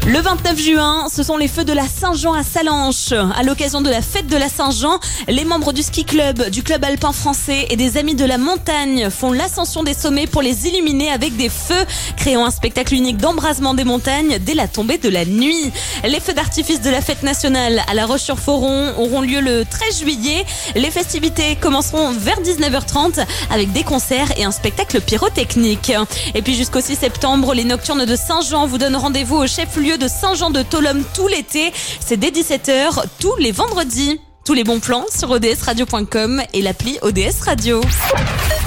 Le 29 juin, ce sont les feux de la Saint-Jean à Sallanches. À l'occasion de la fête de la Saint-Jean, les membres du ski club, du club alpin français et des amis de la montagne font l'ascension des sommets pour les illuminer avec des feux, créant un spectacle unique d'embrasement des montagnes dès la tombée de la nuit. Les feux d'artifice de la fête nationale à La Roche-sur-Foron auront lieu le 13 juillet. Les festivités commenceront vers 19h30 avec des concerts et un spectacle pyrotechnique. Et puis jusqu'au 6 septembre, les Nocturnes de Saint-Jean vous donnent rendez-vous au chef-lieu de Saint-Jean de Tholum tout l'été. C'est dès 17h tous les vendredis. Tous les bons plans sur odsradio.com et l'appli ODS Radio.